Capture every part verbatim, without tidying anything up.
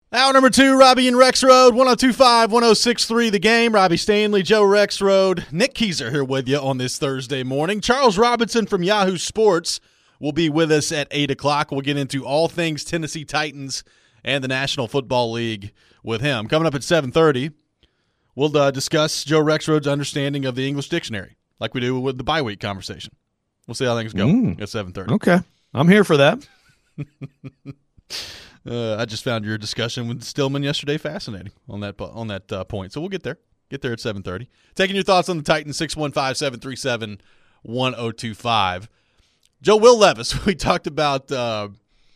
Hour number two, Robbie and Rexrode, one oh two point five, one oh six point three The Game. Robbie Stanley, Joe Rexrode, Nick Keyser here with you on this Thursday morning. Charles Robinson from Yahoo Sports will be with us at eight o'clock. We'll get into all things Tennessee Titans and the National Football League with him. Coming up at seven thirty, we'll uh, discuss Joe Rexrode's understanding of the English dictionary, like we do with the bye week conversation. We'll see how things go mm. at seven thirty. Okay. I'm here for that. Uh, I just found your discussion with Stillman yesterday fascinating on that on that uh, point. So we'll get there. Get there at seven thirty. Taking your thoughts on the Titans, six one five, seven three seven, one oh two five. Joe Will Levis, we talked about uh,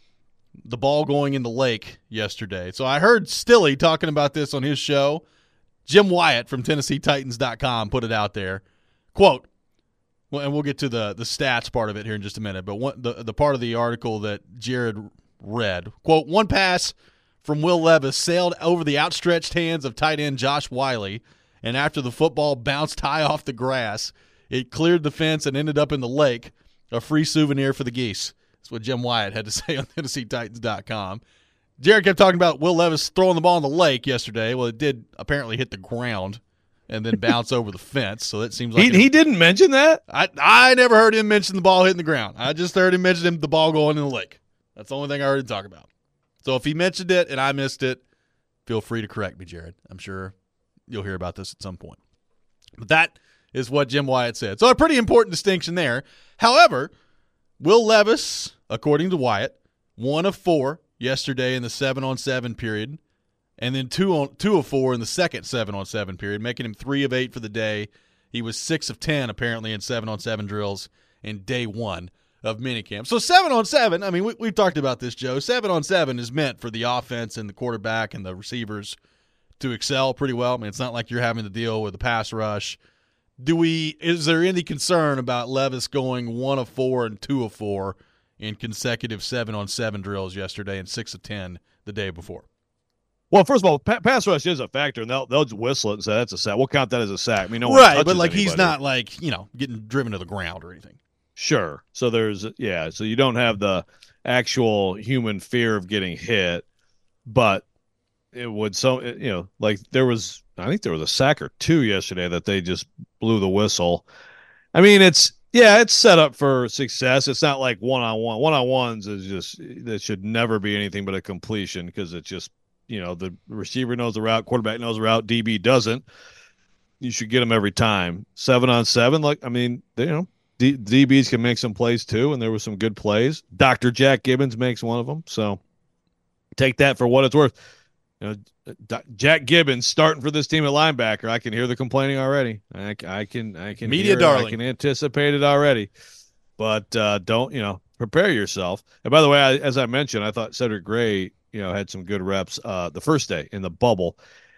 the ball going in the lake yesterday. So I heard Stilly talking about this on his show. Jim Wyatt from Tennessee Titans dot com put it out there. Quote, well, and we'll get to the, the stats part of it here in just a minute, but one, the, the part of the article that Jared read, quote, one pass from Will Levis sailed over the outstretched hands of tight end Josh Wiley, and after the football bounced high off the grass, it cleared the fence and ended up in the lake, a free souvenir for the geese. That's what Jim Wyatt had to say on Tennessee Titans dot com. Jared kept talking about Will Levis throwing the ball in the lake yesterday. Well, it did apparently hit the ground and then bounce over the fence, so that seems like he, he didn't mention that? I, I never heard him mention the ball hitting the ground. I just heard him mention the ball going in the lake. That's the only thing I heard him talk about. So if he mentioned it and I missed it, feel free to correct me, Jared. I'm sure you'll hear about this at some point. But that is what Jim Wyatt said. So a pretty important distinction there. However, Will Levis, according to Wyatt, one of four yesterday in the seven-on-seven period, and then two on two of four in the second seven-on-seven period, making him three of eight for the day. He was six of ten apparently in seven-on-seven drills in day one of minicamp. So seven on seven, I mean, we, we've talked about this, Joe. Seven on seven is meant for the offense and the quarterback and the receivers to excel pretty well. I mean, it's not like you're having to deal with a pass rush. Do we? Is there any concern about Levis going one of four and two of four in consecutive seven on seven drills yesterday and six of ten the day before? Well, first of all, pa- pass rush is a factor, and they'll they'll just whistle it and say that's a sack. We'll count that as a sack. I mean, no one right, but like anybody. He's not like you know getting driven to the ground or anything. Sure. So there's, yeah, so you don't have the actual human fear of getting hit, but it would, so, you know, like there was, I think there was a sack or two yesterday that they just blew the whistle. I mean, it's, yeah, it's set up for success. It's not like one-on-one. One-on-ones is just, that should never be anything but a completion because it's just, you know, the receiver knows the route, quarterback knows the route, D B doesn't. You should get them every time. Seven on seven, like, I mean, they, you know, D- DBs can make some plays too, and there were some good plays. Doctor Jack Gibbons makes one of them, so take that for what it's worth. You know, D- Jack Gibbons starting for this team at linebacker. I can hear the complaining already. I, I can, I can media hear darling. It. I can anticipate it already. But uh, don't, you know, prepare yourself. And by the way, I, as I mentioned, I thought Cedric Gray, you know, had some good reps uh, the first day in the bubble.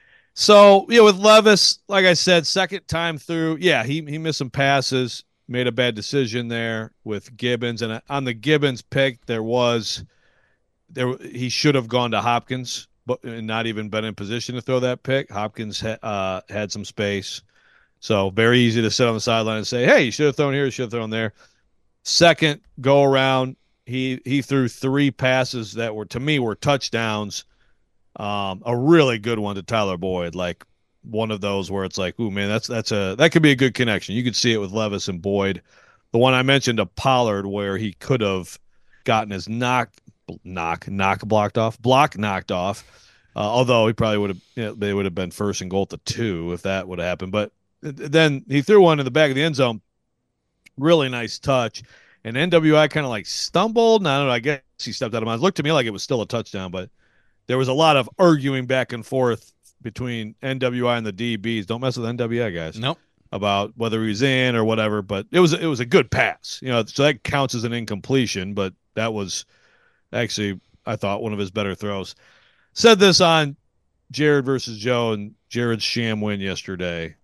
So, you know, with Levis, like I said, second time through, yeah, he he missed some passes. Made a bad decision there with Gibbons, and on the Gibbons pick, there was there he should have gone to Hopkins, but not even been in position to throw that pick. Hopkins ha, uh, had some space, so very easy to sit on the sideline and say, "Hey, you should have thrown here, you should have thrown there." Second go around, he he threw three passes that were to me were touchdowns. Um, a really good one to Tyler Boyd, like. One of those where it's like, ooh, man, that's that's a that could be a good connection. You could see it with Levis and Boyd. The one I mentioned to Pollard where he could have gotten his knock, knock, knock blocked off, block knocked off. Uh, although he probably would have, you know, they would have been first and goal at the two if that would have happened. But then he threw one in the back of the end zone. Really nice touch. And N W I kind of like stumbled. And I don't know. I guess he stepped out of bounds. Looked to me like it was still a touchdown, but there was a lot of arguing back and forth between N W I and the D Bs. Don't mess with N W I guys. Nope. About whether he was in or whatever, but it was it was a good pass. You know, so that counts as an incompletion, but that was actually, I thought, one of his better throws. Said this on Jared versus Joe and Jared's sham win yesterday.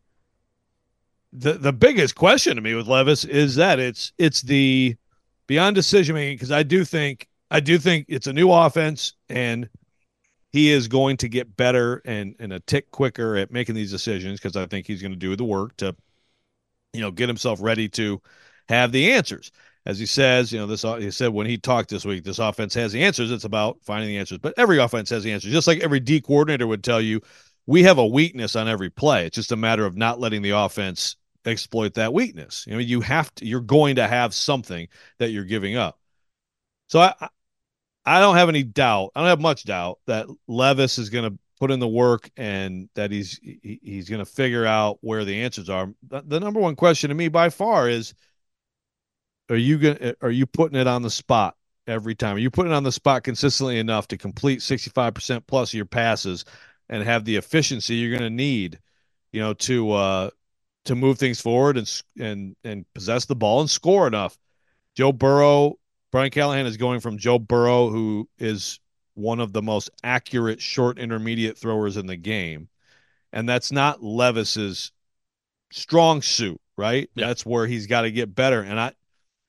The the biggest question to me with Levis is that it's it's the beyond decision making, because I do think I do think it's a new offense and he is going to get better and, and a tick quicker at making these decisions, because I think he's going to do the work to, you know, get himself ready to have the answers. as he says, you know, this he said when he talked this week, this offense has the answers. It's about finding the answers. But every offense has the answers. Just like every D coordinator would tell you, we have a weakness on every play. It's just a matter of not letting the offense exploit that weakness. I mean, you have to, you're going to have something that you're giving up. So I I don't have any doubt. I don't have much doubt that Levis is going to put in the work and that he's he's going to figure out where the answers are. The, the number one question to me by far is, Are you going? Are you putting it on the spot every time? Are you putting it on the spot consistently enough to complete sixty-five percent plus of your passes and have the efficiency you're going to need, you know, to uh, to move things forward and and and possess the ball and score enough? Joe Burrow, Brian Callahan is going from Joe Burrow, who is one of the most accurate short intermediate throwers in the game, and that's not Levis's strong suit, right? Yeah. That's where he's got to get better, and I.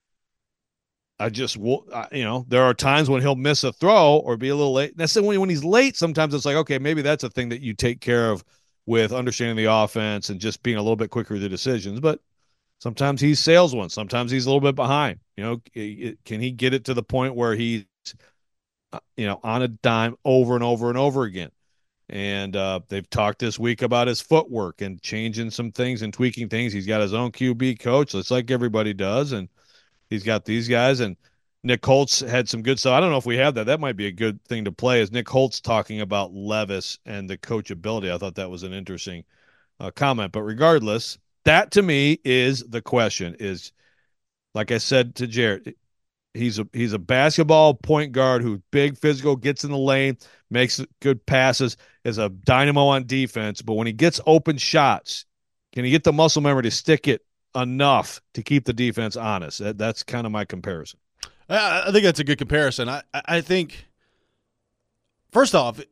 I just, you know, there are times when he'll miss a throw or be a little late. That's when when he's late. Sometimes it's like, okay, maybe that's a thing that you take care of with understanding the offense and just being a little bit quicker with the decisions. But sometimes he sails one. Sometimes he's a little bit behind. You know, can he get it to the point where he's, you know, on a dime over and over and over again? And uh, they've talked this week about his footwork and changing some things and tweaking things. He's got his own Q B coach. It's like everybody does, and he's got these guys, and Nick Holtz had some good stuff. I don't know if we have that. That might be a good thing to play, is Nick Holtz talking about Levis and the coachability. I thought that was an interesting uh, comment. But regardless, that to me is the question. Is, like I said to Jared, he's a he's a basketball point guard who's big, physical, gets in the lane, makes good passes, is a dynamo on defense. But when he gets open shots, can he get the muscle memory to stick it enough to keep the defense honest? That, that's kind of my comparison. I, I think that's a good comparison. I, I think, first off,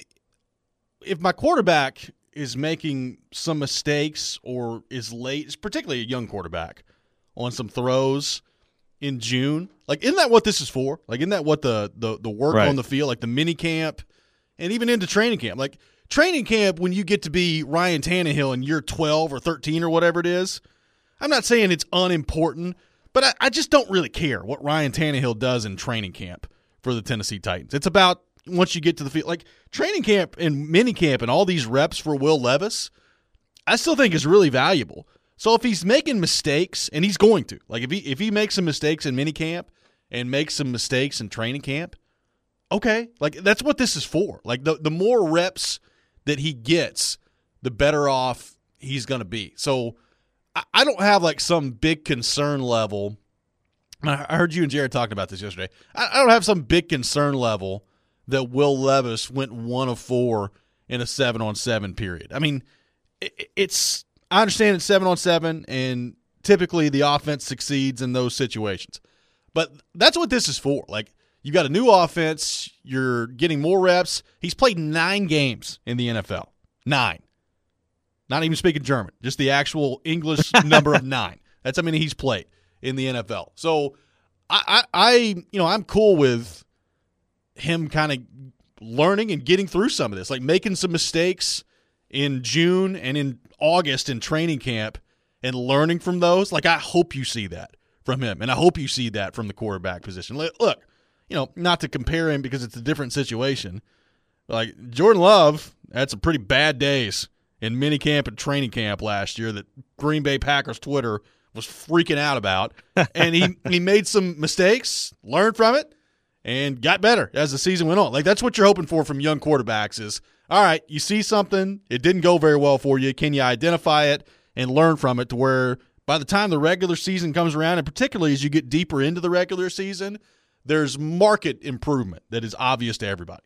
if my quarterback is making some mistakes or is late, particularly a young quarterback, on some throws in June, like, isn't that what this is for? Like, isn't that what the the, the work right. on the field, like the mini camp and even into training camp? Like, training camp, when you get to be Ryan Tannehill and you're twelve or thirteen or whatever it is, I'm not saying it's unimportant, but I, I just don't really care what Ryan Tannehill does in training camp for the Tennessee Titans. It's about once you get to the field. Like, training camp and mini camp and all these reps for Will Levis, I still think is really valuable. So if he's making mistakes, and he's going to, like if he if he makes some mistakes in mini camp and makes some mistakes in training camp, okay, like that's what this is for. Like the, the more reps that he gets, the better off he's going to be. So I don't have like some big concern level. I heard you and Jared talking about this yesterday. I don't have some big concern level that Will Levis went one of four in a seven on seven period. I mean, it's, I understand it's seven on seven, and typically the offense succeeds in those situations. But that's what this is for. Like, you got a new offense, you're getting more reps. He's played nine games in the N F L. Nine. Not even speaking German, just the actual English number of nine. That's how many he's played in the N F L. So I, I, I you know, I'm cool with him kind of learning and getting through some of this, like making some mistakes in June and in August in training camp and learning from those. Like, I hope you see that from him, and I hope you see that from the quarterback position. Look, you know, not to compare him because it's a different situation. Like, Jordan Love had some pretty bad days in minicamp and training camp last year that Green Bay Packers Twitter was freaking out about. And he, he made some mistakes, learned from it, and got better as the season went on. Like, that's what you're hoping for from young quarterbacks is, all right, you see something, it didn't go very well for you. Can you identify it and learn from it to where by the time the regular season comes around, and particularly as you get deeper into the regular season, there's market improvement that is obvious to everybody.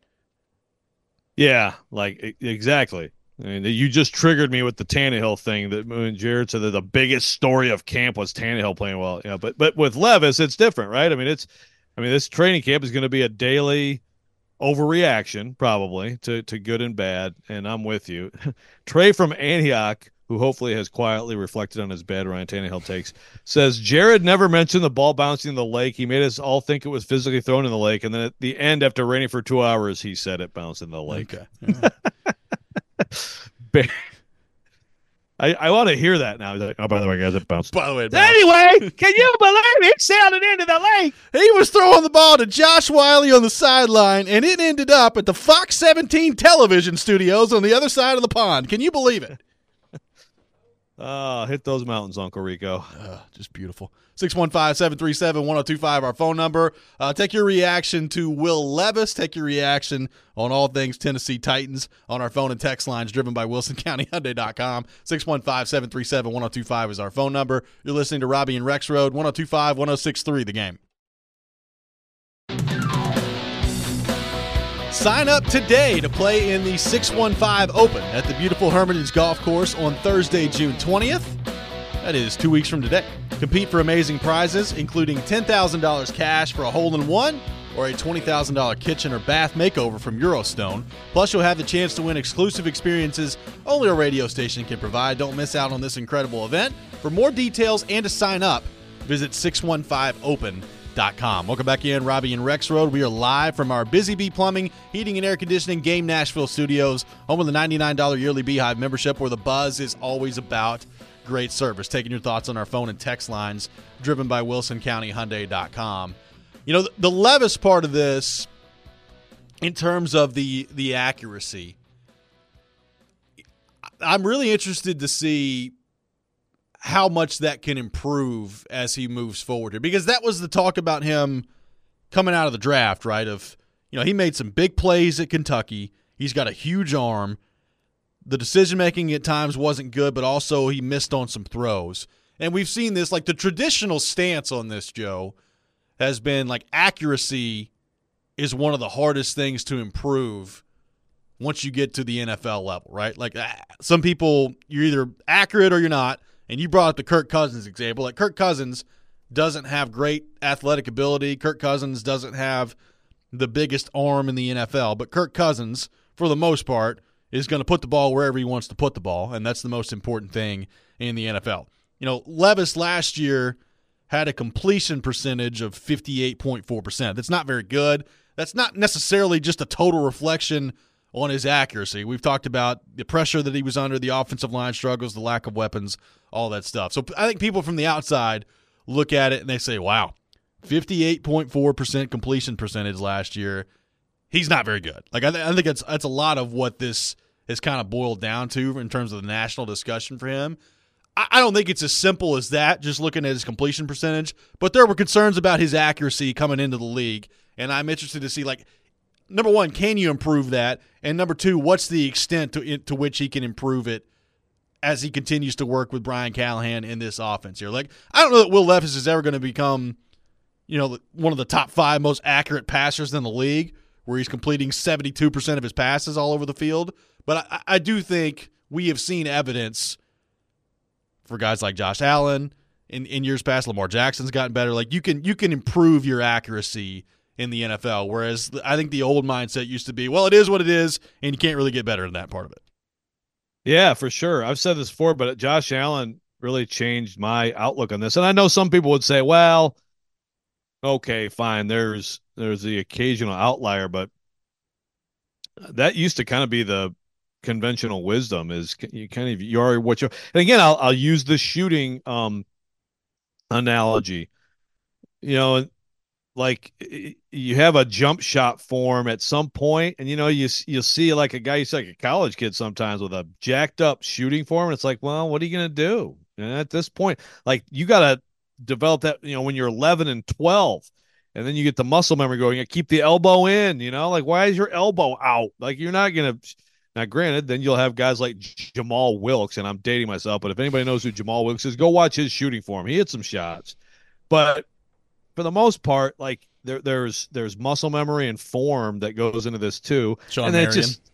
Yeah, like exactly. I mean, you just triggered me with the Tannehill thing that when Jared said that the biggest story of camp was Tannehill playing well. Yeah, but but with Levis, it's different, right? I mean, it's I mean, this training camp is going to be a daily overreaction, probably to to good and bad. And I'm with you. Trey from Antioch, who hopefully has quietly reflected on his bad Ryan Tannehill takes, says Jared never mentioned the ball bouncing in the lake. He made us all think it was physically thrown in the lake, and then at the end, after raining for two hours, he said it bounced in the lake. Okay. Yeah. I, I want to hear that now. He's like, oh, by the way, guys, it bounced. By the way, it bounced. Anyway, can you believe it sailed into the lake? He was throwing the ball to Josh Wiley on the sideline, and it ended up at the Fox seventeen television studios on the other side of the pond. Can you believe it? Oh, hit those mountains, Uncle Rico. Uh, just beautiful. six one five, seven three seven, one oh two five, our phone number. Uh, take your reaction to Will Levis. Take your reaction on all things Tennessee Titans on our phone and text lines driven by Wilson County Hyundai dot com. six one five, seven three seven, one oh two five is our phone number. You're listening to Robbie and Rex Road, one oh two five, one oh six three, The Game. Sign up today to play in the six one five Open at the beautiful Hermitage Golf Course on Thursday, June twentieth. That is two weeks from today. Compete for amazing prizes, including ten thousand dollars cash for a hole-in-one or a twenty thousand dollars kitchen or bath makeover from Eurostone. Plus, you'll have the chance to win exclusive experiences only a radio station can provide. Don't miss out on this incredible event. For more details and to sign up, visit six one five open dot com. Welcome back in, Robbie and Rex Road. We are live from our Busy Bee Plumbing, Heating, and Air Conditioning Game Nashville studios, home of the ninety-nine dollars yearly Beehive membership, where the buzz is always about great service. Taking your thoughts on our phone and text lines, driven by Wilson County Hyundai dot com. You know, the, the Levis part of this, in terms of the the accuracy, I'm really interested to see how much that can improve as he moves forward here, because that was the talk about him coming out of the draft, right? Of, you know, he made some big plays at Kentucky. He's got a huge arm. The decision-making at times wasn't good, but also he missed on some throws. And we've seen this, like the traditional stance on this, Joe, has been like accuracy is one of the hardest things to improve once you get to the N F L level, right? Like some people, you're either accurate or you're not. And you brought up the Kirk Cousins example. Like Kirk Cousins doesn't have great athletic ability. Kirk Cousins doesn't have the biggest arm in the N F L. But Kirk Cousins, for the most part, is going to put the ball wherever he wants to put the ball, and that's the most important thing in the N F L. You know, Levis last year had a completion percentage of fifty-eight point four percent. That's not very good. That's not necessarily just a total reflection on his accuracy. We've talked about the pressure that he was under, the offensive line struggles, the lack of weapons, all that stuff. So I think people from the outside look at it and they say, wow, fifty-eight point four percent completion percentage last year. He's not very good. Like I, th- I think that's that's a lot of what this has kind of boiled down to in terms of the national discussion for him. I, I don't think it's as simple as that, just looking at his completion percentage, but there were concerns about his accuracy coming into the league, and I'm interested to see, like, number one, can you improve that? And number two, what's the extent to to which he can improve it as he continues to work with Brian Callahan in this offense here? Like, I don't know that Will Levis is ever going to become, you know, one of the top five most accurate passers in the league, where he's completing seventy-two percent of his passes all over the field. But I, I do think we have seen evidence for guys like Josh Allen in, in years past. Lamar Jackson's gotten better. Like, you can you can improve your accuracy in the N F L, whereas I think the old mindset used to be, well, it is what it is, and you can't really get better than that part of it. Yeah, for sure. I've said this before, but Josh Allen really changed my outlook on this. And I know some people would say, well, okay, fine, there's there's the occasional outlier, but that used to kind of be the conventional wisdom, is you kind of you are what you and again I'll I'll use the shooting um analogy. You know, like you have a jump shot form at some point, and you know you you'll see like a guy, you see like a college kid sometimes with a jacked up shooting form, and it's like, well, what are you gonna do? And at this point, like you gotta develop that, you know, when you're eleven and twelve, and then you get the muscle memory going. You keep the elbow in, you know, like why is your elbow out? Like you're not gonna. Now, granted, then you'll have guys like Jamal Wilkes, and I'm dating myself, but if anybody knows who Jamal Wilkes is, go watch his shooting form. He hit some shots, but for the most part, like there, there's there's muscle memory and form that goes into this too. Sean and then Marion. It just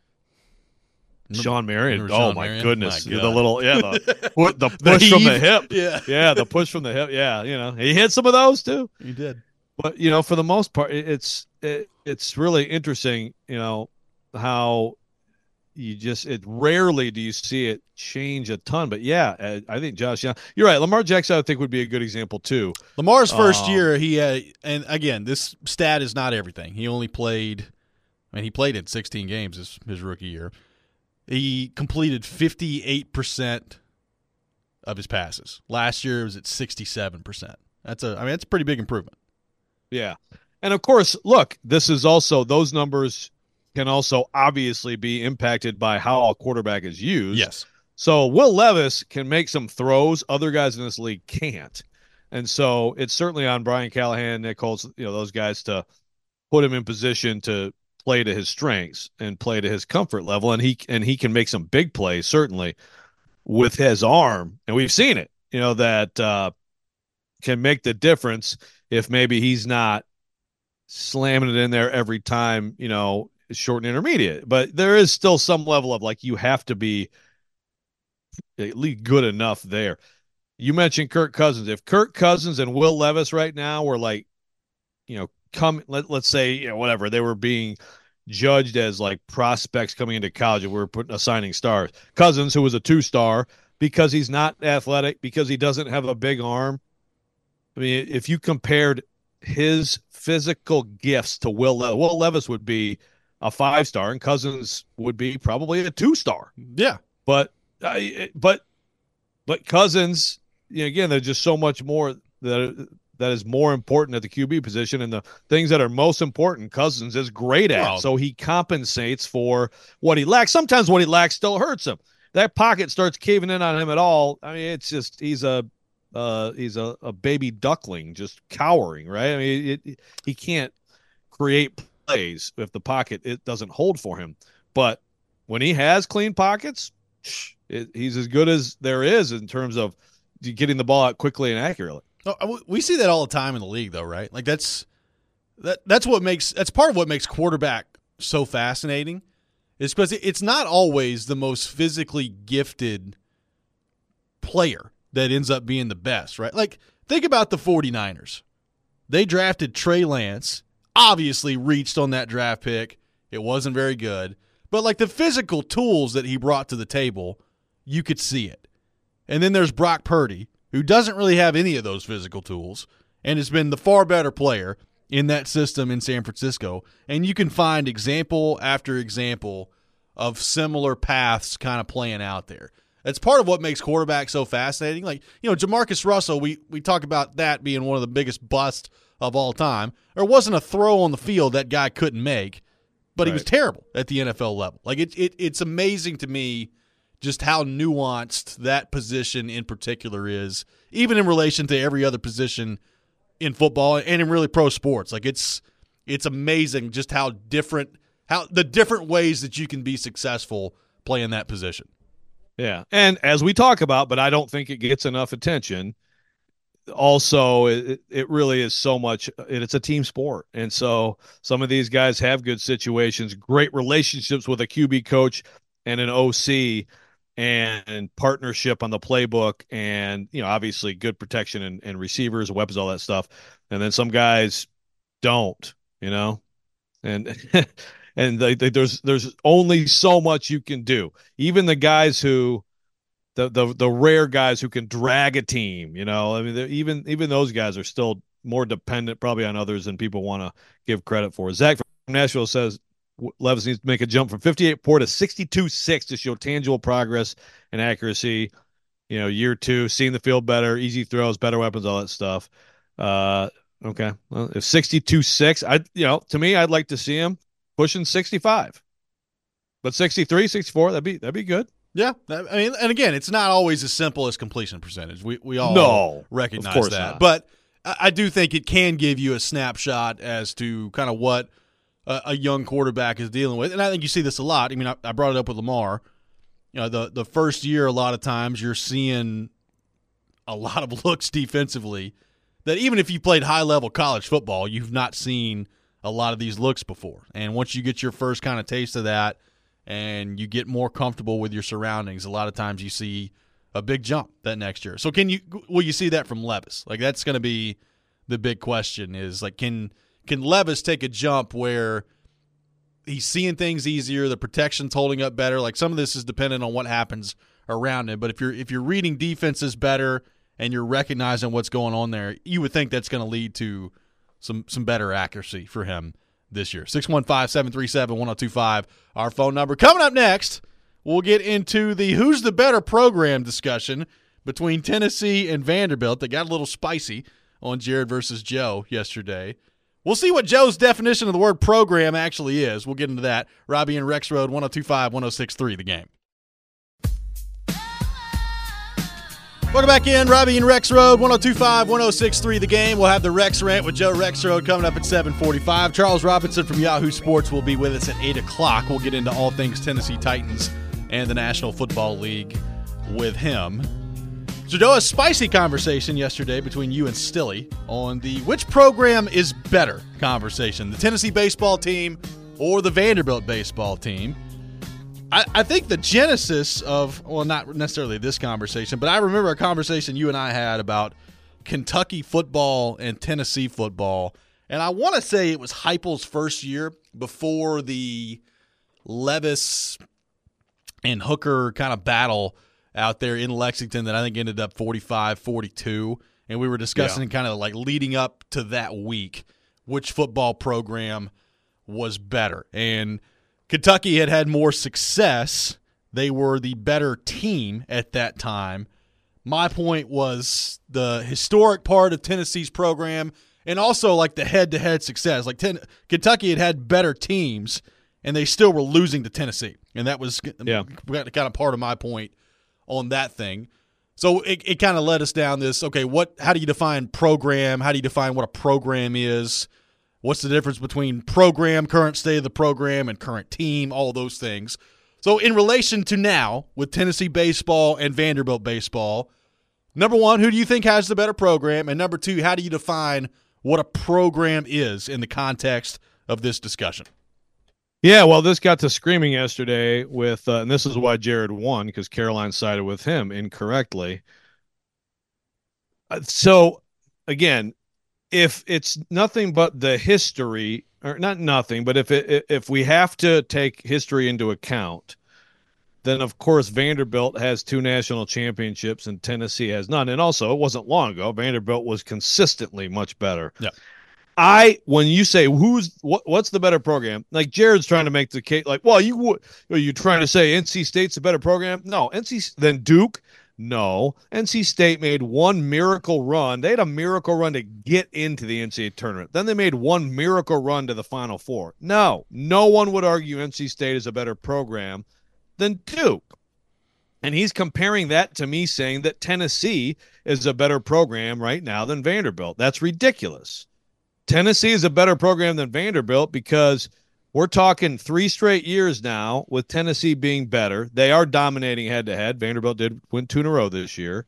Sean Marion. Remember oh Sean my Marion? goodness, My the God. little yeah, the, the push The from the heave. hip, Yeah. yeah, the push from the hip, yeah. You know, he hit some of those too. He did. But you know, for the most part, it, it's it, it's really interesting. You know how. You just it rarely do you see it change a ton, but yeah, I think Josh, yeah, you're right. Lamar Jackson, I think, would be a good example too. Lamar's first Um, year, he had, and again, this stat is not everything. He only played, I mean, he played in sixteen games his, his rookie year. he completed fifty-eight percent of his passes. Last year it was at sixty-seven percent. That's a I mean that's a pretty big improvement. Yeah. And of course, look, this is also those numbers can also obviously be impacted by how a quarterback is used. Yes. So Will Levis can make some throws other guys in this league can't. And so it's certainly on Brian Callahan, Nick Holtz, you know, those guys to put him in position to play to his strengths and play to his comfort level. And he and he can make some big plays, certainly, with his arm. And we've seen it, you know, that uh, can make the difference if maybe he's not slamming it in there every time, you know, short and intermediate. But there is still some level of like you have to be at least good enough there. You mentioned Kirk Cousins. If Kirk Cousins and Will Levis right now were like, you know, come let, let's say, you know, whatever, they were being judged as like prospects coming into college and we were putting assigning stars. Cousins, who was a two-star, because he's not athletic, because he doesn't have a big arm. I mean, if you compared his physical gifts to Will Levis, Will Levis would be a five-star and Cousins would be probably a two-star. Yeah. But uh, but but Cousins, you know, again, there's just so much more that that is more important at the Q B position, and the things that are most important, Cousins is great at. Well, so he compensates for what he lacks. Sometimes what he lacks still hurts him. That pocket starts caving in on him at all. I mean, it's just he's a uh, he's a, a baby duckling just cowering, right? I mean, it, it, he can't create plays if the pocket it doesn't hold for him. But when he has clean pockets, it, he's as good as there is in terms of getting the ball out quickly and accurately. Oh, we see that all the time in the league, though, right? Like that's that that's what makes that's part of what makes quarterback so fascinating, is because it's not always the most physically gifted player that ends up being the best, right? Like think about the 49ers. They drafted Trey Lance, obviously reached on that draft pick. It wasn't very good, but like the physical tools that he brought to the table, you could see it. And then there's Brock Purdy, who doesn't really have any of those physical tools and has been the far better player in that system in San Francisco. And you can find example after example of similar paths kind of playing out there. That's part of what makes quarterback so fascinating. Like, you know, Jamarcus Russell, we, we talk about that being one of the biggest busts of all time. There wasn't a throw on the field that guy couldn't make, but he Right. was terrible at the N F L level. Like, it, it it's amazing to me just how nuanced that position in particular is, even in relation to every other position in football and in really pro sports. Like it's it's amazing just how different how the different ways that you can be successful playing that position. Yeah. And as we talk about, but I don't think it gets enough attention, also it, it really is so much it's a team sport. And so some of these guys have good situations, great relationships with a Q B coach and an O C, and partnership on the playbook, and you know, obviously good protection and, and receivers, weapons, all that stuff. And then some guys don't, you know, and and they, they, there's there's only so much you can do. Even the guys who, the the the rare guys who can drag a team, you know, I mean, even even those guys are still more dependent probably on others than people want to give credit for. Zach from Nashville says Levis needs to make a jump from fifty-eight four to sixty-two six to show tangible progress and accuracy. You know, year two, seeing the field better, easy throws, better weapons, all that stuff. Uh, okay, well, if sixty-two six, I you know, to me, I'd like to see him pushing sixty-five, but sixty-three, sixty-four, that'd be that'd be good. Yeah, I mean, and again, it's not always as simple as completion percentage. We we all No, recognize of course that, not. but I, I do think it can give you a snapshot as to kind of what a, a young quarterback is dealing with, and I think you see this a lot. I mean, I, I brought it up with Lamar. You know, the the first year, a lot of times you're seeing a lot of looks defensively that even if you played high level college football, you've not seen a lot of these looks before. And once you get your first kind of taste of that, and you get more comfortable with your surroundings, a lot of times you see a big jump that next year. So can you will you see that from Levis? Like that's going to be the big question is like can can Levis take a jump where he's seeing things easier, the protection's holding up better? Like some of this is dependent on what happens around him, but if you're if you're reading defenses better and you're recognizing what's going on there, you would think that's going to lead to some some better accuracy for him this year. six one five, seven three seven, one oh two five, our phone number. Coming up next, we'll get into the who's the better program discussion between Tennessee and Vanderbilt. That got a little spicy on Jared versus Joe yesterday. We'll see what Joe's definition of the word program actually is. We'll get into that. Robbie and Rex Road, one oh two five, one oh six three, The Game. Welcome back in. Robbie and Rex Road, one oh two five, one oh six three, The Game. We'll have the Rex Rant with Joe Rex Road coming up at seven forty-five. Charles Robinson from Yahoo Sports will be with us at eight o'clock. We'll get into all things Tennessee Titans and the National Football League with him. So, Joe, a spicy conversation yesterday between you and Stilly on the which program is better conversation, the Tennessee baseball team or the Vanderbilt baseball team. I, I think the genesis of, well, not necessarily this conversation, but I remember a conversation you and I had about Kentucky football and Tennessee football, and I want to say it was Heupel's first year before the Levis and Hooker kind of battle out there in Lexington that I think ended up forty-five forty-two, and we were discussing yeah. kind of like leading up to that week which football program was better. And Kentucky had had more success. They were the better team at that time. My point was the historic part of Tennessee's program and also like the head-to-head success. Like ten, Kentucky had had better teams, and they still were losing to Tennessee. And that was yeah. kind of part of my point on that thing. So it, it kind of led us down this, okay, what? How do you define program? How do you define what a program is? What's the difference between program, current state of the program, and current team, all those things. So in relation to now, with Tennessee baseball and Vanderbilt baseball, number one, who do you think has the better program? And number two, how do you define what a program is in the context of this discussion? Yeah, well, this got to screaming yesterday with, uh, and this is why Jared won, because Caroline sided with him incorrectly. Uh, so, again, if it's nothing but the history, or not nothing, but if it, if we have to take history into account, then, of course, Vanderbilt has two national championships and Tennessee has none. And also, it wasn't long ago. Vanderbilt was consistently much better. Yeah. I, when you say who's what, what's the better program, like Jared's trying to make the case, like, well, you are you trying to say N C State's a better program? No, N C then Duke. No, N C State made one miracle run. They had a miracle run to get into the N C double A tournament. Then they made one miracle run to the Final Four. No, no one would argue N C State is a better program than Duke. And he's comparing that to me saying that Tennessee is a better program right now than Vanderbilt. That's ridiculous. Tennessee is a better program than Vanderbilt because we're talking three straight years now with Tennessee being better. They are dominating head-to-head. Vanderbilt did win two in a row this year.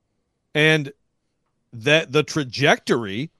And that the trajectory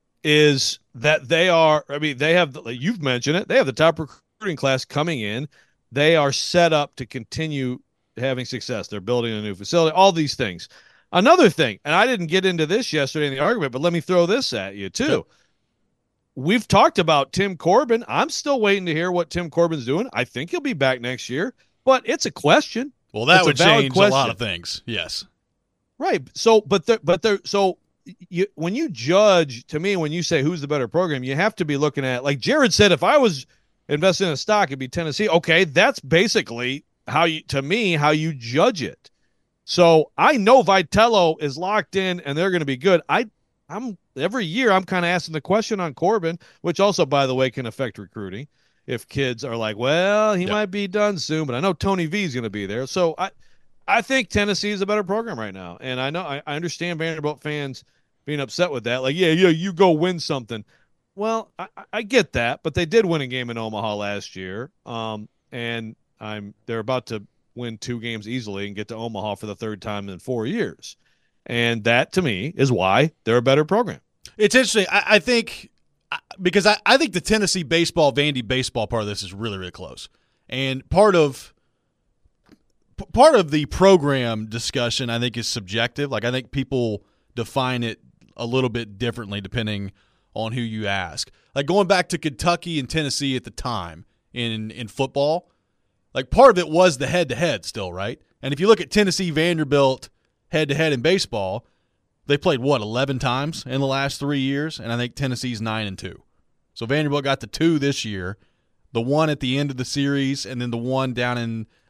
is that they are, I mean, they have, you've mentioned it, they have the top recruiting class coming in. They are set up to continue having success. They're building a new facility, all these things. Another thing, and I didn't get into this yesterday in the argument, but let me throw this at you too. Sure. We've talked about Tim Corbin. I'm still waiting to hear what Tim Corbin's doing. I think he'll be back next year, but it's a question. Well, that it's would a change question. a lot of things. Yes. Right. So, but there, but there, so you, when you judge, to me, when you say who's the better program, you have to be looking at, like Jared said, if I was investing in a stock, it'd be Tennessee. Okay. That's basically how you, to me, how you judge it. So I know Vitello is locked in and they're going to be good. I, I'm every year I'm kind of asking the question on Corbin, which also, by the way, can affect recruiting. If kids are like, well, he yep. might be done soon, but I know Tony V is going to be there. So I, I think Tennessee is a better program right now. And I know I, I understand Vanderbilt fans being upset with that. Like, yeah, yeah, you go win something. Well, I, I get that, but they did win a game in Omaha last year. Um, and I'm they're about to win two games easily and get to Omaha for the third time in four years. And that, to me, is why they're a better program. It's interesting. I, I think because I, I think the Tennessee baseball, Vandy baseball part of this is really, really close. And part of part of the program discussion, I think, is subjective. Like, I think people define it a little bit differently depending on who you ask. Like, going back to Kentucky and Tennessee at the time in, in football, like, part of it was the head-to-head still, right? And if you look at Tennessee, Vanderbilt head-to-head in baseball, they played, what, eleven times in the last three years? And I think Tennessee's nine and two. So Vanderbilt got the two this year, the one at the end of the series, and then the one down in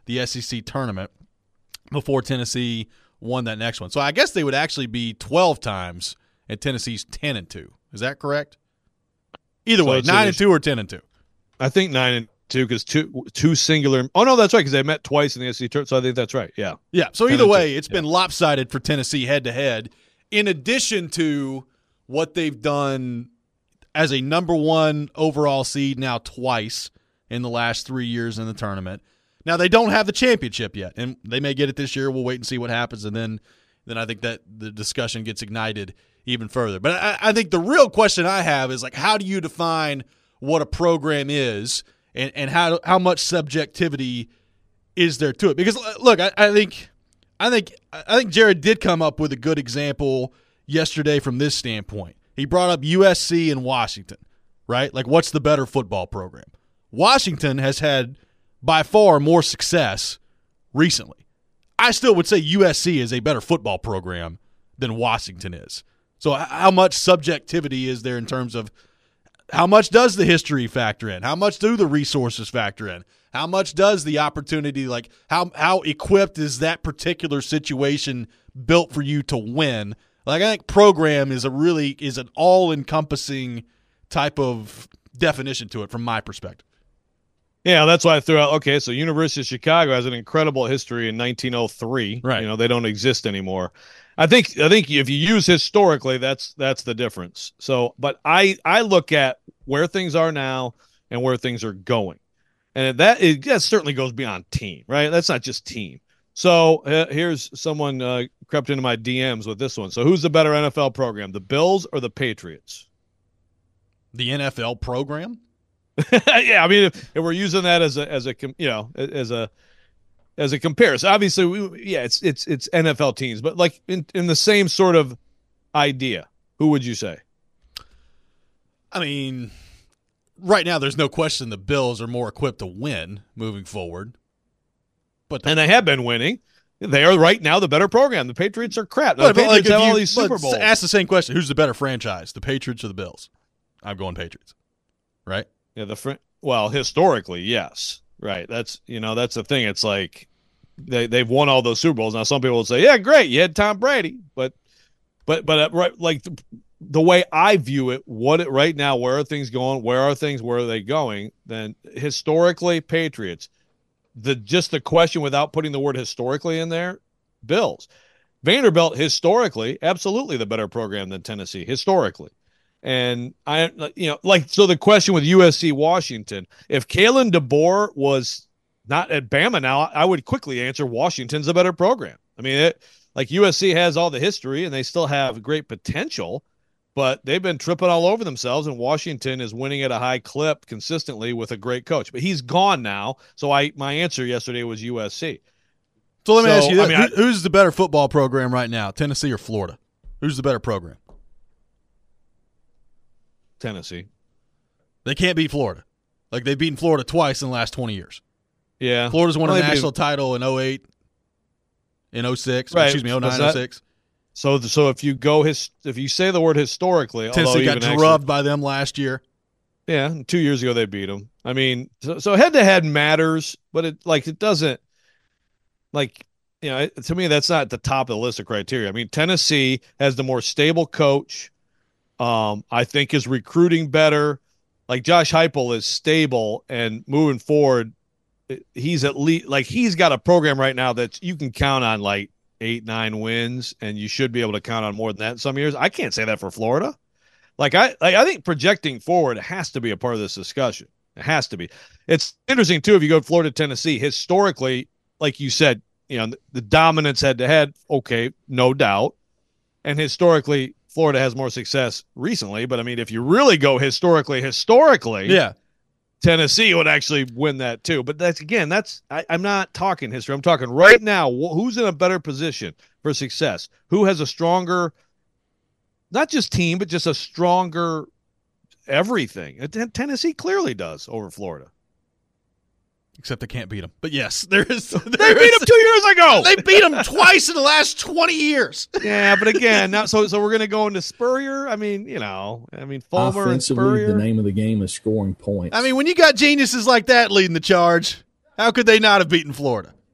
the S E C tournament before Tennessee won that next one. So I guess they would actually be twelve times, and Tennessee's ten and two. Is that correct? Either so way, nine and two or ten and two. I think nine and two because two two singular. Oh no, that's right because they met twice in the S E C tournament. So I think that's right. Yeah. Yeah. So either way, it's been lopsided for Tennessee head to head. In addition to what they've done as a number one overall seed now twice in the last three years in the tournament. Now they don't have the championship yet, and they may get it this year. We'll wait and see what happens, and then, then I think that the discussion gets ignited even further. But I, I think the real question I have is like, how do you define what a program is, and, and how how much subjectivity is there to it? Because look, I, I think. I think I think Jared did come up with a good example yesterday from this standpoint. He brought up U S C and Washington, right? Like, what's the better football program? Washington has had by far more success recently. I still would say U S C is a better football program than Washington is. So how much subjectivity is there in terms of how much does the history factor in? How much do the resources factor in? How much does the opportunity, like how how equipped is that particular situation built for you to win? Like, I think program is a really is an all-encompassing type of definition to it from my perspective. Yeah, that's why I threw out, okay, so University of Chicago has an incredible history in nineteen oh three. Right. You know, they don't exist anymore. I think I think if you use historically, that's that's the difference. So, but I I look at where things are now and where things are going. And that, is, that certainly goes beyond team, right? That's not just team. So uh, here's someone uh, crept into my D Ms with this one. So who's the better N F L program, the Bills or the Patriots? The N F L program? Yeah, I mean, if, if we're using that as a as a you know as a as a comparison, obviously, we, yeah, it's it's it's N F L teams, but like in in the same sort of idea, who would you say? I mean, right now, there's no question the Bills are more equipped to win moving forward. But the, and they have been winning. They are right now the better program. The Patriots are crap. Now, but, the Patriots like, have you, all these Super Bowls. Ask the same question: who's the better franchise, the Patriots or the Bills? I'm going Patriots. Right? Yeah, the fr- well, historically, yes. Right. That's you know that's the thing. It's like they they've won all those Super Bowls. Now, some people will say, "Yeah, great, you had Tom Brady," but but but uh, right like. The, The way I view it, what it right now, where are things going? Where are things? Where are they going? Then historically, Patriots. The just the question without putting the word historically in there, Bills. Vanderbilt historically, absolutely the better program than Tennessee historically. And I, you know, like so the question with U S C Washington, if Kalen DeBoer was not at Bama now, I would quickly answer Washington's a better program. I mean, it, like U S C has all the history and they still have great potential. But they've been tripping all over themselves, and Washington is winning at a high clip consistently with a great coach. But he's gone now, so I my answer yesterday was U S C. So let me so, ask you this. I mean, Who, I, who's the better football program right now, Tennessee or Florida? Who's the better program? Tennessee. They can't beat Florida. Like, they've beaten Florida twice in the last twenty years. Yeah. Florida's won well, a national been... title in oh eight, in oh six, right. excuse me, oh nine, oh six. So, so if you go his, if you say the word historically, Tennessee got drubbed actually, by them last year. Yeah, two years ago they beat them. I mean, so, so head to head matters, but it like it doesn't. Like you know, it, to me, that's not at the top of the list of criteria. I mean, Tennessee has the more stable coach. Um, I think is recruiting better. Like Josh Heupel is stable and moving forward. He's at least like he's got a program right now that you can count on like. Eight, nine wins, and you should be able to count on more than that in some years. I can't say that for Florida. Like I, like I think projecting forward has to be a part of this discussion. It has to be. It's interesting too if you go to Florida, Tennessee. Historically, like you said, you know the, the dominance head to head. Okay, no doubt. And historically, Florida has more success recently. But I mean, if you really go historically, historically, yeah. Tennessee would actually win that too. But that's again, that's I, I'm not talking history. I'm talking right now. Who's in a better position for success? Who has a stronger, not just team, but just a stronger everything? Tennessee clearly does over Florida. Except they can't beat them. But yes, there is. There they beat is, them two years ago. They beat them twice in the last twenty years. Yeah, but again, now so so we're gonna go into Spurrier. I mean, you know, I mean, Fulmer Offensively, and Spurrier. The name of the game is scoring points. I mean, when you got geniuses like that leading the charge, how could they not have beaten Florida?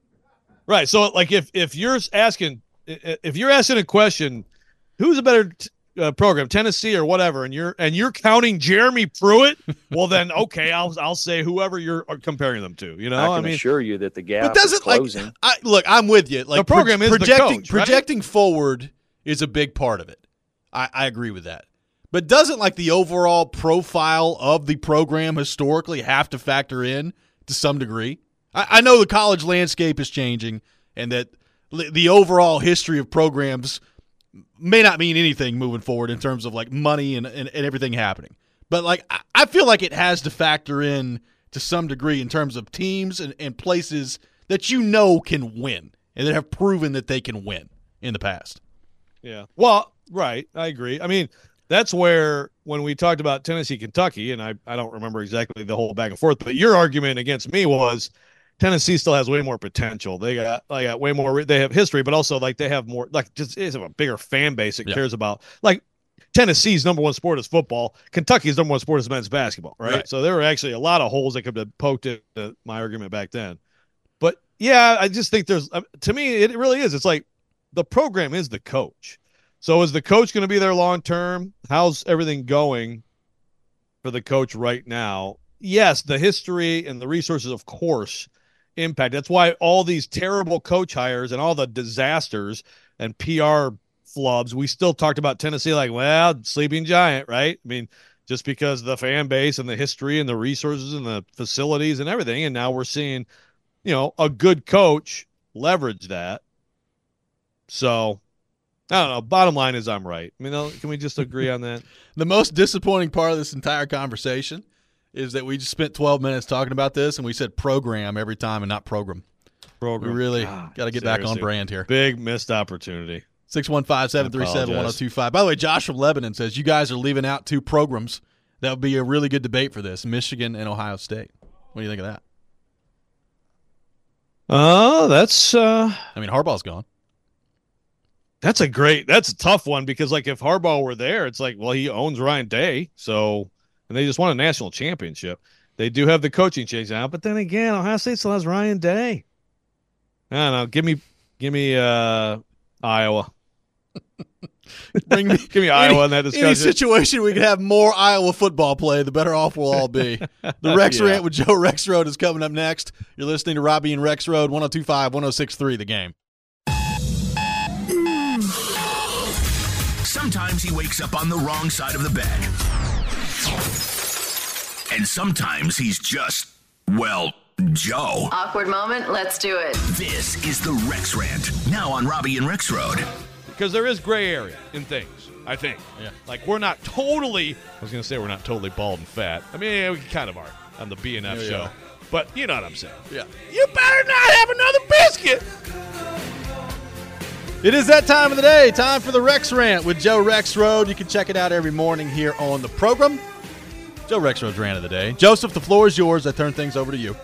Right. So, like, if if you're asking, if you're asking a question, who's a better t- uh, program, Tennessee or whatever, and you're and you're counting Jeremy Pruitt, well, then okay, I'll I'll say whoever you're comparing them to. You know, I can I mean, assure you that the gap But doesn't is closing. like I look, I'm with you. Like The program is the projecting coach, right? projecting forward is a big part of it. I, I agree with that. But doesn't like the overall profile of the program historically have to factor in to some degree? I, I know the college landscape is changing and that li- the overall history of programs may not mean anything moving forward in terms of like money and, and, and everything happening. But like I, I feel like it has to factor in to some degree in terms of teams and, and places that you know can win and that have proven that they can win in the past. Yeah. Well, right. I agree. I mean, that's where when we talked about Tennessee, Kentucky, and I, I don't remember exactly the whole back and forth, but your argument against me was Tennessee still has way more potential. They got like got way more. They have history, but also like they have more like just is a bigger fan base that Yeah. cares about like Tennessee's number one sport is football. Kentucky's number one sport is men's basketball. Right. Right. So there were actually a lot of holes that could have poked into my argument back then. But yeah, I just think there's to me it really is. It's like the program is the coach. So is the coach going to be there long term? How's everything going for the coach right now? Yes, the history and the resources, of course, impact. That's why all these terrible coach hires and all the disasters and P R flubs, we still talked about Tennessee like, well, sleeping giant, right? I mean, just because of the fan base and the history and the resources and the facilities and everything. And now we're seeing, you know, a good coach leverage that. So I don't know. Bottom line is I'm right. I mean, can we just agree on that? The most disappointing part of this entire conversation is that we just spent twelve minutes talking about this and we said program every time and not program. Program. We really God, got to get back on seriously. brand here. Big missed opportunity. six one five, seven three seven, one oh two five. By the way, Josh from Lebanon says you guys are leaving out two programs. That would be a really good debate for this, Michigan and Ohio State. What do you think of that? Oh, uh, that's uh I mean, Harbaugh's gone. That's a great that's a tough one because like if Harbaugh were there, it's like, well, he owns Ryan Day, so and they just won a national championship. They do have the coaching change now, but then again, Ohio State still has Ryan Day. I don't know. Give me give me uh Iowa. Bring me, Give me any, Iowa in that discussion. Any situation we could have more Iowa football play, the better off we'll all be. The Rex Yeah. Rant with Joe Rexrode is coming up next. You're listening to Robbie and Rexrode, one oh two five, one oh six three, The Game. Sometimes he wakes up on the wrong side of the bed. And sometimes he's just, well, Joe. Awkward moment, let's do it. This is the Rex Rant, now on Robbie and Rexrode. Because there is gray area in things, I think. Yeah. Like we're not totally I was gonna say we're not totally bald and fat. I mean, yeah, we kind of are on the B and F Yeah, show. yeah. But you know what I'm saying. Yeah. You better not have another biscuit. It is that time of the day. Time for the Rex Rant with Joe Rexrode. You can check it out every morning here on the program. Joe Rexrode's Rant of the Day. Joseph, the floor is yours. I turn things over to you.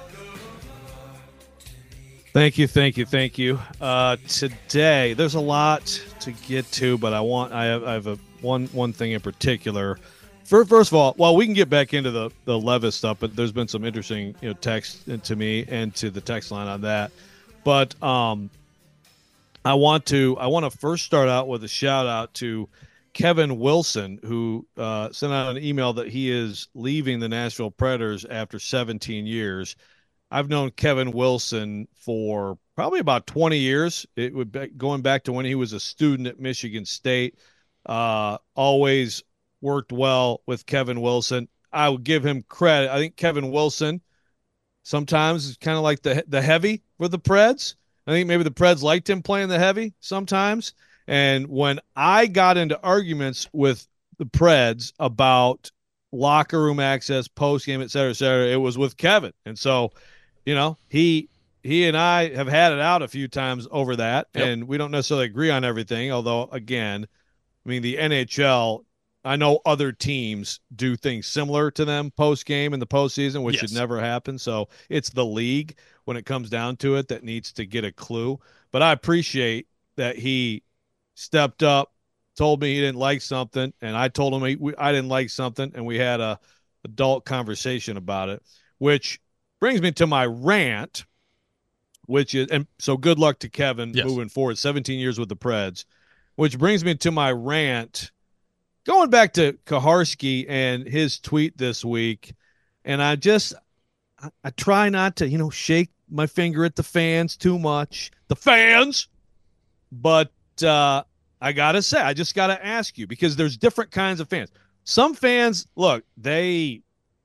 Thank you, thank you, thank you. Uh, today, there's a lot to get to, but I want I have I have a one one thing in particular. For, first of all, well, we can get back into the the Levis stuff, but there's been some interesting you know text to me and to the text line on that. But um, I want to I want to first start out with a shout out to Kevin Wilson, who uh, sent out an email that he is leaving the Nashville Predators after seventeen years. I've known Kevin Wilson for probably about twenty years. It would be going back to when he was a student at Michigan State. Uh, always worked well with Kevin Wilson. I would give him credit. I think Kevin Wilson sometimes is kind of like the the heavy for the Preds. I think maybe the Preds liked him playing the heavy sometimes. And when I got into arguments with the Preds about locker room access, post game, et cetera, et cetera, it was with Kevin. And so, you know, he he and I have had it out a few times over that, Yep. and we don't necessarily agree on everything. Although, again, I mean, the N H L, I know other teams do things similar to them post game in the postseason, which Yes. should never happen. So it's the league when it comes down to it that needs to get a clue. But I appreciate that he stepped up, told me he didn't like something, and I told him he, we, I didn't like something, and we had a adult conversation about it, which brings me to my rant, which is, and so good luck to Kevin Yes. moving forward, seventeen years with the Preds, which brings me to my rant. Going back to Kuharski and his tweet this week, and I just, I, I try not to, you know, shake my finger at the fans too much. The fans! But uh, I got to say, I just got to ask you, because there's different kinds of fans. Some fans, look, they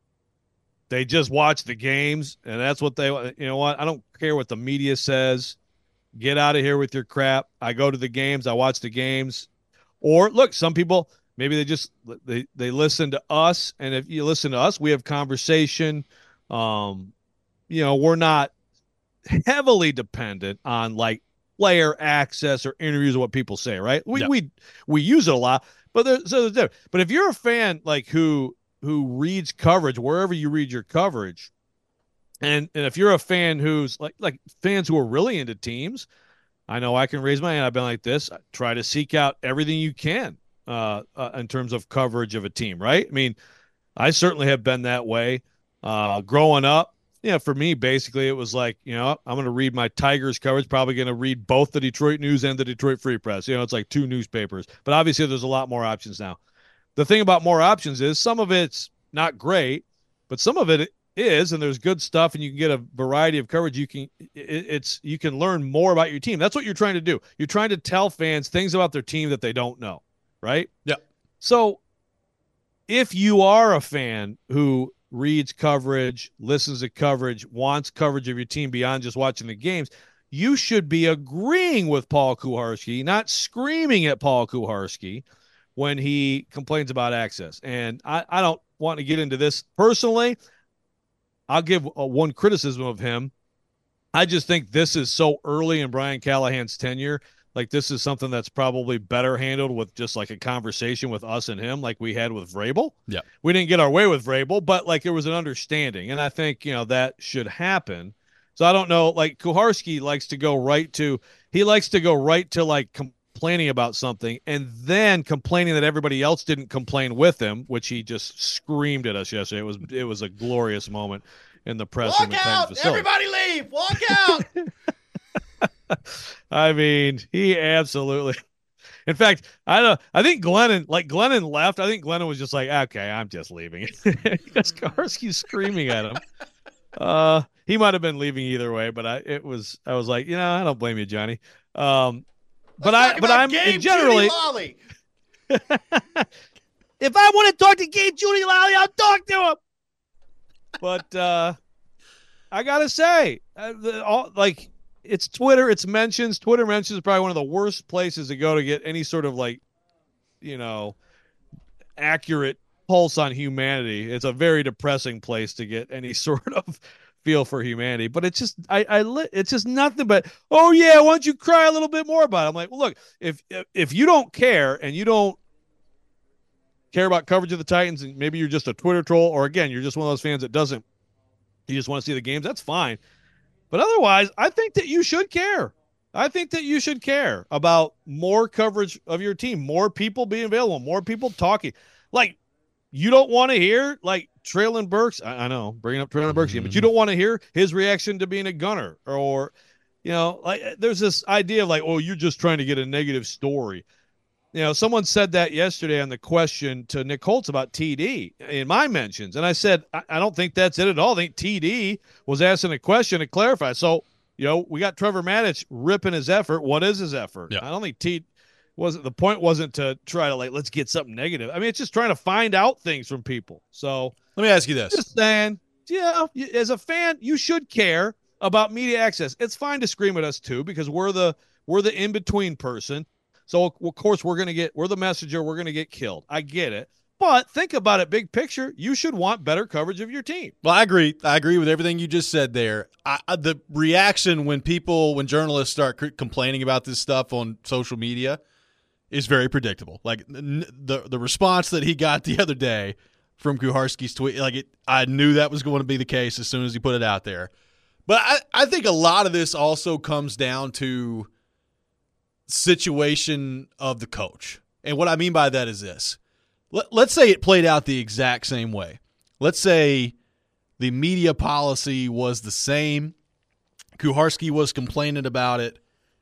they just watch the games, and that's what they, you know what, I don't care what the media says. Get out of here with your crap. I go to the games, I watch the games. Or, look, some people, maybe they just, they, they listen to us, and if you listen to us, we have conversation. Um, you know, we're not heavily dependent on, like, player access or interviews of what people say, right? We Yeah. we we use it a lot, but there's so there's different. But if you're a fan like who who reads coverage wherever you read your coverage, and and if you're a fan who's like like fans who are really into teams, I know I can raise my hand. I've been like this. I try to seek out everything you can uh, uh, in terms of coverage of a team, right? I mean, I certainly have been that way uh, growing up. Yeah, for me, basically, it was like, you know, I'm going to read my Tigers coverage, probably going to read both the Detroit News and the Detroit Free Press. You know, it's like two newspapers. But obviously, there's a lot more options now. The thing about more options is some of it's not great, but some of it is, and there's good stuff, and you can get a variety of coverage. You can it, it's you can learn more about your team. That's what you're trying to do. You're trying to tell fans things about their team that they don't know, right? Yeah. So if you are a fan who reads coverage, listens to coverage, wants coverage of your team beyond just watching the games, you should be agreeing with Paul Kuharski, not screaming at Paul Kuharski when he complains about access. And I, I don't want to get into this personally. I'll give a, one criticism of him. I just think this is so early in Brian Callahan's tenure. Like, this is something that's probably better handled with just like a conversation with us and him, like we had with Vrabel. Yeah. We didn't get our way with Vrabel, but like there was an understanding. And I think, you know, that should happen. So I don't know, like Kuharski likes to go right to, he likes to go right to like complaining about something and then complaining that everybody else didn't complain with him, which he just screamed at us yesterday. It was, it was a glorious moment in the press. Walk out! Everybody leave! Walk out! I mean, he absolutely. In fact, I don't. I think Glennon, like Glennon left. I think Glennon was just like, "Okay, I'm just leaving," because Kuharski's screaming at him. Uh, he might have been leaving either way, but I, it was. I was like, you know, I don't blame you, Johnny. Um, but I, but I'm Gabe generally. Judy If I want to talk to Gabe Judy Lally, I'll talk to him. But uh, I gotta say, uh, the, all like. It's Twitter. It's mentions. Twitter mentions is probably one of the worst places to go to get any sort of like, you know, accurate pulse on humanity. It's a very depressing place to get any sort of feel for humanity. But it's just, I, I, li- it's just nothing but, oh yeah, why don't you cry a little bit more about it? I'm like, well, look, if if you don't care and you don't care about coverage of the Titans, and maybe you're just a Twitter troll, or again, you're just one of those fans that doesn't, you just want to see the games. That's fine. But otherwise, I think that you should care. I think that you should care about more coverage of your team, more people being available, more people talking. Like, you don't want to hear, like, Traylon Burks. I, I know, bringing up Traylon Burks again, but you don't want to hear his reaction to being a Gunner. Or, you know, like, there's this idea of, like, oh, you're just trying to get a negative story. You know, someone said that yesterday on the question to Nick Holtz about T D in my mentions. And I said, I, I don't think that's it at all. I think T D was asking a question to clarify. So, you know, we got Trevor Maddich ripping his effort. What is his effort? Yeah. I don't think T wasn't, the point wasn't to try to like, let's get something negative. I mean, it's just trying to find out things from people. So let me ask you this. Just saying, yeah, as a fan, you should care about media access. It's fine to scream at us too, because we're the, we're the in-between person. So, of course, we're going to get – we're the messenger. We're going to get killed. I get it. But think about it, big picture. You should want better coverage of your team. Well, I agree. I agree with everything you just said there. I, I, the reaction when people – when journalists start c- complaining about this stuff on social media is very predictable. Like, n- the the response that he got the other day from Kuharski's tweet, like, it, I knew that was going to be the case as soon as he put it out there. But I, I think a lot of this also comes down to – situation of the coach. And what I mean by that is this. Let, let's say it played out the exact same way. Let's say the media policy was the same. Kuharski was complaining about it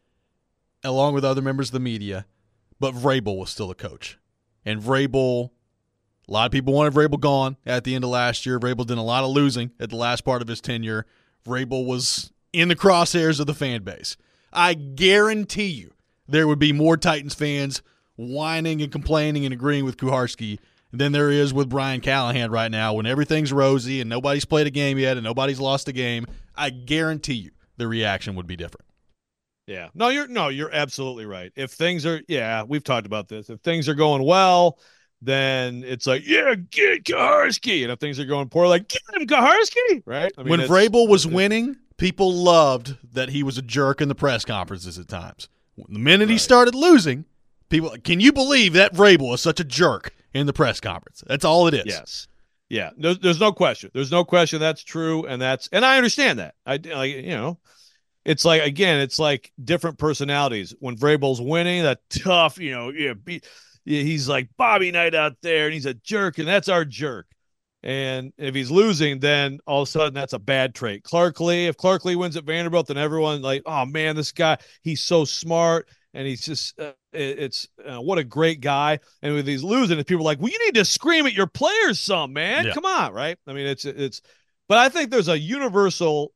along with other members of the media, but Vrabel was still the coach. And Vrabel, a lot of people wanted Vrabel gone at the end of last year. Vrabel did a lot of losing at the last part of his tenure. Vrabel was in the crosshairs of the fan base. I guarantee you there would be more Titans fans whining and complaining and agreeing with Kuharski than there is with Brian Callahan right now when everything's rosy and nobody's played a game yet and nobody's lost a game. I guarantee you the reaction would be different. Yeah. No, you're no, you're absolutely right. If things are, yeah, we've talked about this. If things are going well, then it's like, yeah, get Kuharski. And if things are going poor, like, get him, Kuharski. Right? I mean, when Vrabel was winning, people loved that he was a jerk in the press conferences at times. The minute right. he started losing, people, can you believe that Vrabel is such a jerk in the press conference? That's all it is. Yes. Yeah. There's, there's no question. There's no question that's true. And that's, and I understand that. I, like, you know, it's like, again, it's like different personalities. When Vrabel's winning, that tough, you know, yeah, be, yeah, he's like Bobby Knight out there and he's a jerk and that's our jerk. And if he's losing, then all of a sudden that's a bad trait. Clark Lee, if Clark Lee wins at Vanderbilt, then everyone like, oh man, this guy, he's so smart. And he's just, uh, it, it's uh, what a great guy. And with he's losing, people are like, well, you need to scream at your players some, man. Yeah. Come on, right? I mean, it's, it's, but I think there's a universal,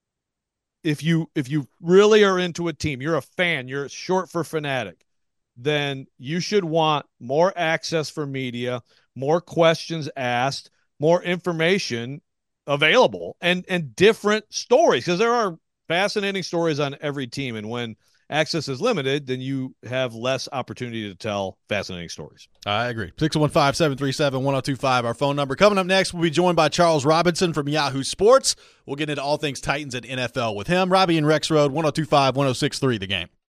if you, if you really are into a team, you're a fan, you're short for fanatic, then you should want more access for media, more questions asked, more information available, and, and different stories, because there are fascinating stories on every team. And when access is limited, then you have less opportunity to tell fascinating stories. I agree. six one five, seven three seven, one oh two five, our phone number. Coming up next, we'll be joined by Charles Robinson from Yahoo Sports. We'll get into all things Titans and N F L with him. Robbie and Rex Road, one oh two five, one oh six three, The Game.